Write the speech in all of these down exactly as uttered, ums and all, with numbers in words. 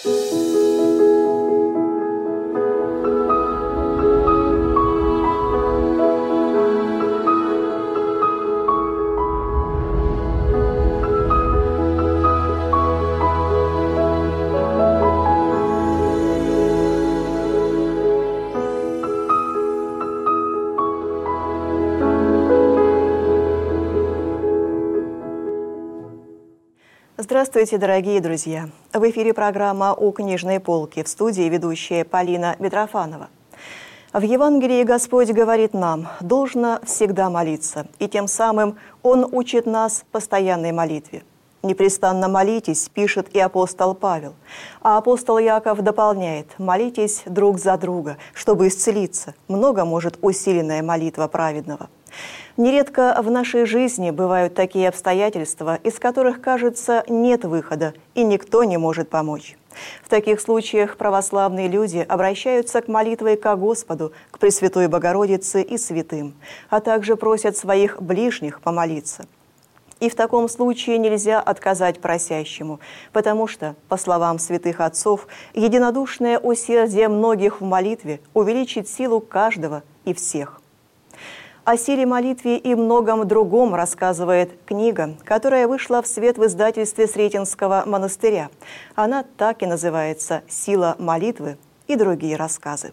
Здравствуйте, дорогие друзья! В эфире программа «У книжной полки», в студии ведущая Полина Митрофанова. В Евангелии Господь говорит нам: «Должно всегда молиться», и тем самым Он учит нас постоянной молитве. «Непрестанно молитесь», пишет и апостол Павел. А апостол Яков дополняет: «Молитесь друг за друга, чтобы исцелиться. Много может усиленная молитва праведного». Нередко в нашей жизни бывают такие обстоятельства, из которых, кажется, нет выхода, и никто не может помочь. В таких случаях православные люди обращаются к молитве ко Господу, к Пресвятой Богородице и святым, а также просят своих ближних помолиться. И в таком случае нельзя отказать просящему, потому что, по словам святых отцов, единодушное усердие многих в молитве увеличит силу каждого и всех. О силе молитвы и многом другом рассказывает книга, которая вышла в свет в издательстве Сретенского монастыря. Она так и называется «Сила молитвы и другие рассказы».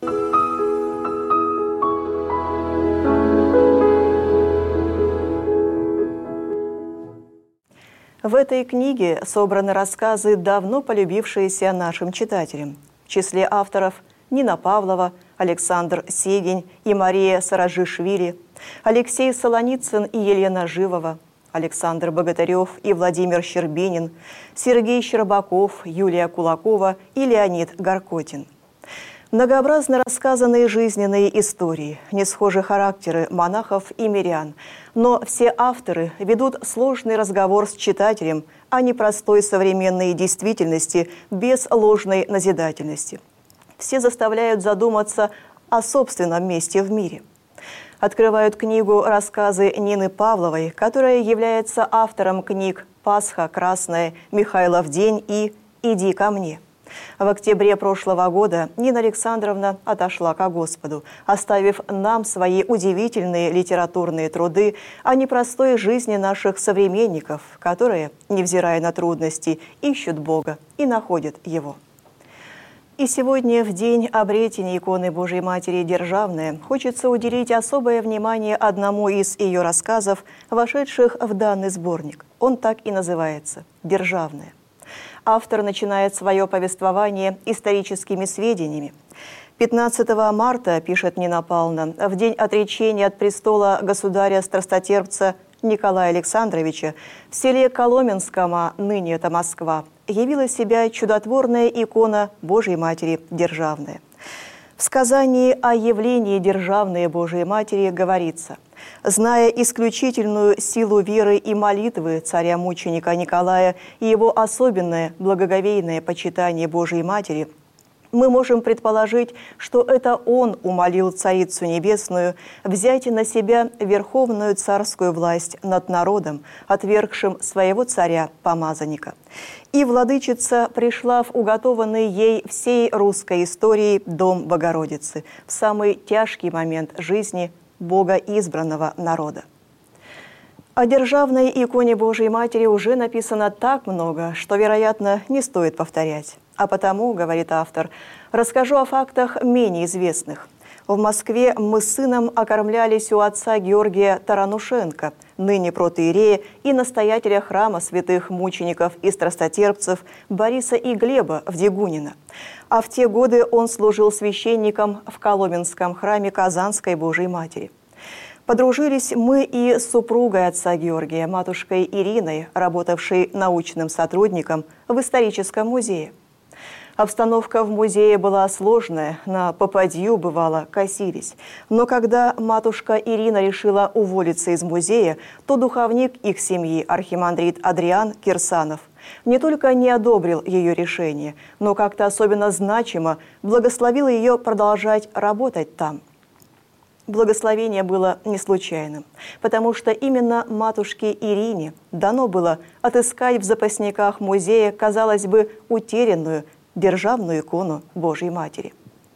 В этой книге собраны рассказы, давно полюбившиеся нашим читателям. В числе авторов Нина Павлова, Александр Сегень и Мария Саражишвили, Алексей Солоницын и Елена Живова, Александр Богатырев и Владимир Щербинин, Сергей Щербаков, Юлия Кулакова и Леонид Горкотин. Многообразно рассказанные жизненные истории, несхожие характеры монахов и мирян, но все авторы ведут сложный разговор с читателем о непростой современной действительности без ложной назидательности. Все заставляют задуматься о собственном месте в мире. Открывают книгу рассказы Нины Павловой, которая является автором книг «Пасха красная», «Михайлов день» и «Иди ко мне». В октябре прошлого года Нина Александровна отошла ко Господу, оставив нам свои удивительные литературные труды о непростой жизни наших современников, которые, невзирая на трудности, ищут Бога и находят Его. И сегодня, в день обретения иконы Божией Матери Державная, хочется уделить особое внимание одному из ее рассказов, вошедших в данный сборник. Он так и называется «Державная». Автор начинает свое повествование историческими сведениями. пятнадцатого марта, пишет Нина Павловна, в день отречения от престола государя-страстотерпца Николая Александровича в селе Коломенском, а ныне это Москва, явила себя чудотворная икона Божией Матери Державная. В сказании о явлении Державной Божией Матери говорится: «Зная исключительную силу веры и молитвы царя-мученика Николая и его особенное благоговейное почитание Божией Матери, мы можем предположить, что это он умолил Царицу Небесную взять на себя верховную царскую власть над народом, отвергшим своего царя-помазанника. И владычица пришла в уготованный ей всей русской истории дом Богородицы в самый тяжкий момент жизни Бога избранного народа». О Державной иконе Божией Матери уже написано так много, что, вероятно, не стоит повторять. А потому, говорит автор, расскажу о фактах менее известных. В Москве мы с сыном окормлялись у отца Георгия Таранушенко, ныне протоиерея и настоятеля храма святых мучеников и страстотерпцев Бориса и Глеба в Дегунино. А в те годы он служил священником в Коломенском храме Казанской Божией Матери. Подружились мы и с супругой отца Георгия, матушкой Ириной, работавшей научным сотрудником в историческом музее. Обстановка в музее была сложная, на попадью, бывало, косились. Но когда матушка Ирина решила уволиться из музея, то духовник их семьи, архимандрит Адриан Кирсанов, не только не одобрил ее решение, но как-то особенно значимо благословил ее продолжать работать там. Благословение было не случайным, потому что именно матушке Ирине дано было отыскать в запасниках музея, казалось бы, утерянную, державную икону Божьей Матери.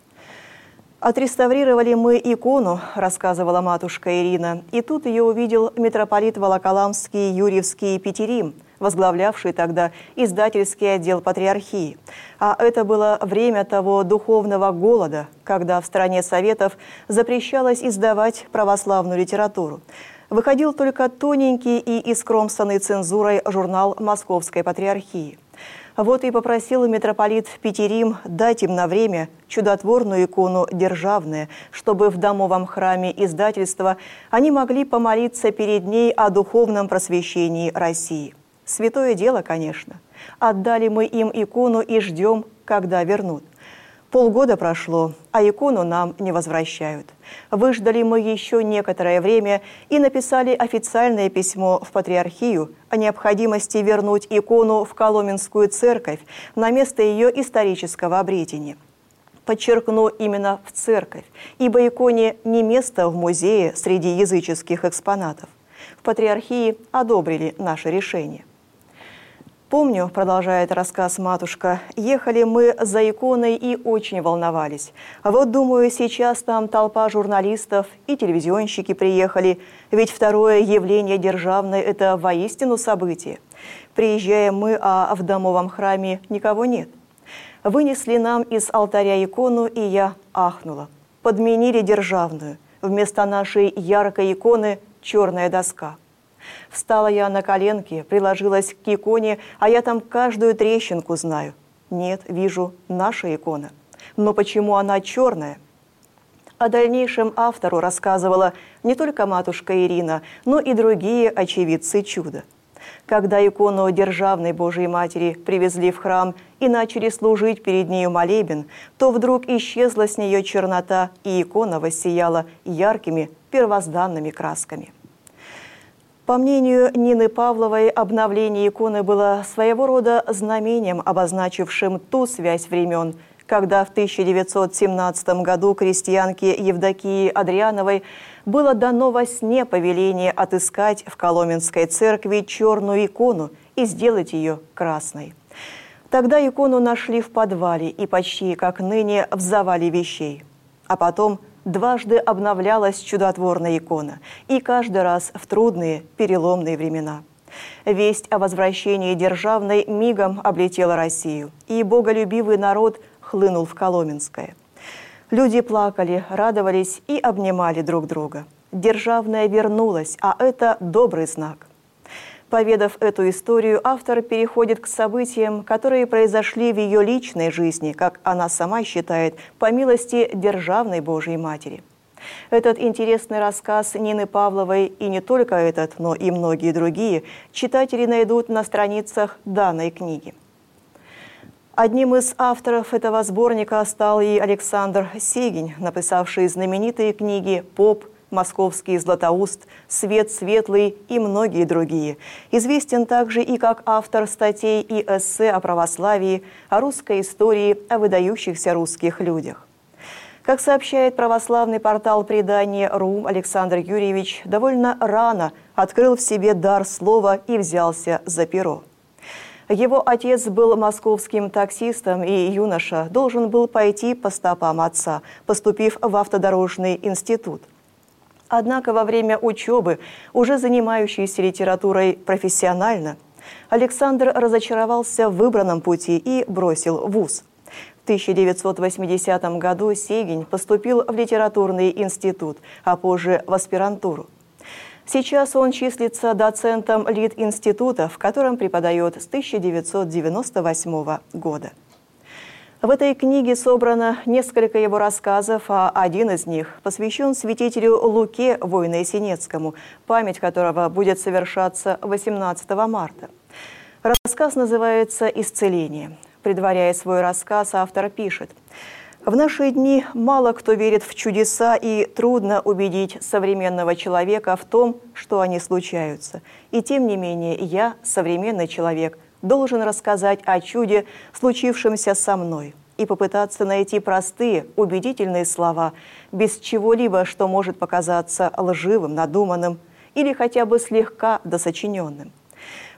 «Отреставрировали мы икону», – рассказывала матушка Ирина, и тут ее увидел митрополит Волоколамский Юрьевский Петерим, возглавлявший тогда издательский отдел патриархии. А это было время того духовного голода, когда в стране Советов запрещалось издавать православную литературу. Выходил только тоненький и искромсанный цензурой журнал Московской патриархии. Вот и попросил митрополит Петерим дать им на время чудотворную икону державную, чтобы в домовом храме издательства они могли помолиться перед ней о духовном просвещении России. Святое дело, конечно. Отдали мы им икону и ждем, когда вернут. Полгода прошло, а икону нам не возвращают. Выждали мы еще некоторое время и написали официальное письмо в патриархию о необходимости вернуть икону в Коломенскую церковь на место ее исторического обретения. Подчеркну, именно в церковь, ибо иконе не место в музее среди языческих экспонатов. В патриархии одобрили наше решение. «Помню, — продолжает рассказ матушка, — ехали мы за иконой и очень волновались. Вот, думаю, сейчас там толпа журналистов и телевизионщики приехали, ведь второе явление державное – это воистину событие. Приезжаем мы, а в домовом храме никого нет. Вынесли нам из алтаря икону, и я ахнула. Подменили державную. Вместо нашей яркой иконы – черная доска. Встала я на коленки, приложилась к иконе, а я там каждую трещинку знаю. Нет, вижу, наша икона. Но почему она черная?» О дальнейшем автору рассказывала не только матушка Ирина, но и другие очевидцы чуда. Когда икону державной Божией Матери привезли в храм и начали служить перед нею молебен, то вдруг исчезла с нее чернота, и икона воссияла яркими первозданными красками. По мнению Нины Павловой, обновление иконы было своего рода знамением, обозначившим ту связь времен, когда в тысяча девятьсот семнадцатом году крестьянке Евдокии Адриановой было дано во сне повеление отыскать в Коломенской церкви черную икону и сделать ее красной. Тогда икону нашли в подвале и почти, как ныне, в завале вещей. А потом дважды обновлялась чудотворная икона, и каждый раз в трудные, переломные времена. Весть о возвращении державной мигом облетела Россию, и боголюбивый народ хлынул в Коломенское. Люди плакали, радовались и обнимали друг друга. Державная вернулась, а это добрый знак. Поведав эту историю, автор переходит к событиям, которые произошли в ее личной жизни, как она сама считает, по милости державной Божией Матери. Этот интересный рассказ Нины Павловой, и не только этот, но и многие другие, читатели найдут на страницах данной книги. Одним из авторов этого сборника стал и Александр Сегень, написавший знаменитые книги «Поп», «Московский Златоуст», «Свет светлый» и многие другие. Известен также и как автор статей и эссе о православии, о русской истории, о выдающихся русских людях. Как сообщает православный портал «Предание точка ру», Александр Юрьевич довольно рано открыл в себе дар слова и взялся за перо. Его отец был московским таксистом, и юноша должен был пойти по стопам отца, поступив в автодорожный институт. Однако во время учебы, уже занимающийся литературой профессионально, Александр разочаровался в выбранном пути и бросил вуз. В тысяча девятьсот восьмидесятом году Сегень поступил в литературный институт, а позже в аспирантуру. Сейчас он числится доцентом Литинститута, в котором преподает с тысяча девятьсот девяносто восьмого года. В этой книге собрано несколько его рассказов, а один из них посвящен святителю Луке Воино-Есенецкому, память которого будет совершаться восемнадцатого марта. Рассказ называется «Исцеление». Предваряя свой рассказ, автор пишет: «В наши дни мало кто верит в чудеса, и трудно убедить современного человека в том, что они случаются. И тем не менее я, современный человек, должен рассказать о чуде, случившемся со мной, и попытаться найти простые, убедительные слова, без чего-либо, что может показаться лживым, надуманным или хотя бы слегка досочиненным.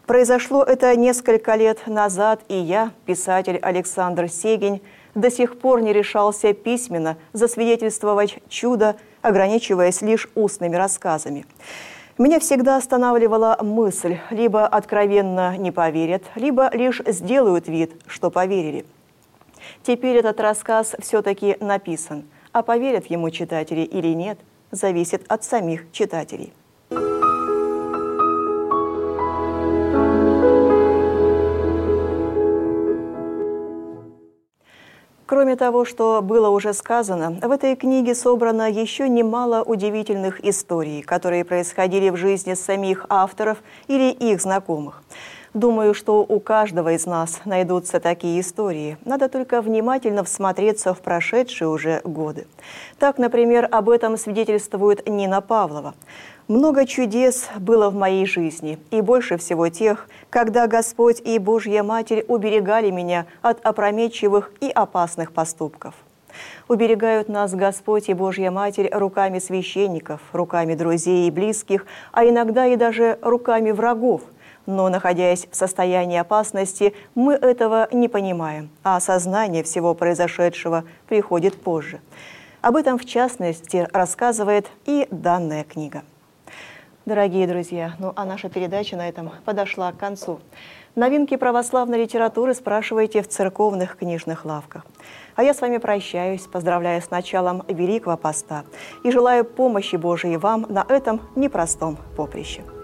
Произошло это несколько лет назад, и я, писатель Александр Сегень, до сих пор не решался письменно засвидетельствовать чудо, ограничиваясь лишь устными рассказами. Меня всегда останавливала мысль: либо откровенно не поверят, либо лишь сделают вид, что поверили. Теперь этот рассказ все-таки написан, а поверят ему читатели или нет, зависит от самих читателей. Кроме того, что было уже сказано, в этой книге собрано еще немало удивительных историй, которые происходили в жизни самих авторов или их знакомых. Думаю, что у каждого из нас найдутся такие истории. Надо только внимательно всмотреться в прошедшие уже годы. Так, например, об этом свидетельствует Нина Павлова. «Много чудес было в моей жизни, и больше всего тех, когда Господь и Божья Матерь уберегали меня от опрометчивых и опасных поступков». Уберегают нас Господь и Божья Матерь руками священников, руками друзей и близких, а иногда и даже руками врагов. Но, находясь в состоянии опасности, мы этого не понимаем, а осознание всего произошедшего приходит позже. Об этом, в частности, рассказывает и данная книга. Дорогие друзья, ну а наша передача на этом подошла к концу. Новинки православной литературы спрашивайте в церковных книжных лавках. А я с вами прощаюсь, поздравляю с началом Великого Поста и желаю помощи Божией вам на этом непростом поприще.